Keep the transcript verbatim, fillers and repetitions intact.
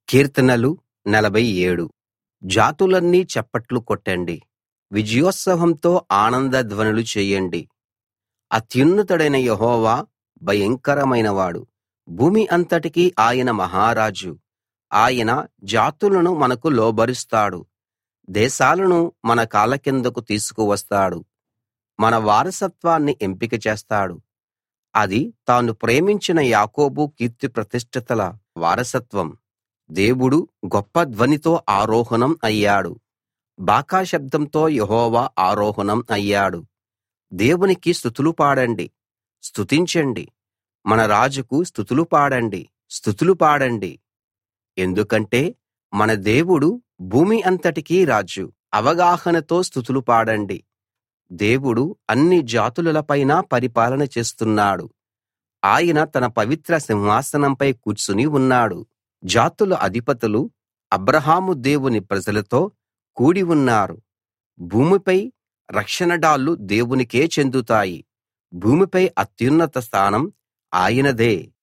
కీర్తనలు నలభై ఏడు. జాతులన్నీ చప్పట్లు కొట్టండి, విజయోత్సవంతో ఆనంద ధ్వనులు చేయండి. అత్యున్నతుడైన యెహోవా భయంకరమైనవాడు, భూమి అంతటికీ ఆయన మహారాజు. ఆయన జాతులను మనకు లోబరుస్తాడు, దేశాలను మన కాళ్ళ కిందకు తీసుకువస్తాడు. మన వారసత్వాన్ని ఎంపిక చేస్తాడు. అది తాను ప్రేమించిన యాకోబు కీర్తి ప్రతిష్టతల వారసత్వం. దేవుడు గొప్ప ధ్వనితో ఆరోహణం అయ్యాడు, బాకా శబ్దంతో యెహోవా ఆరోహణం అయ్యాడు. దేవునికి స్తుతులు పాడండి, స్తుతించండి. మన రాజుకు స్తుతులు పాడండి, స్తుతులు పాడండి. ఎందుకంటే మన దేవుడు భూమి అంతటికీ రాజు. అవగాహనతో స్తుతులు పాడండి. దేవుడు అన్ని జాతులపైన పరిపాలన చేస్తున్నాడు. ఆయన తన పవిత్ర సింహాసనంపై కూర్చుని ఉన్నాడు. జాతుల అధిపతులు అబ్రాహాము దేవుని ప్రజలతో కూడి ఉన్నారు. భూమిపై రక్షణ డాళ్లు దేవునికే చెందుతాయి. భూమిపై అత్యున్నత స్థానం ఆయనదే.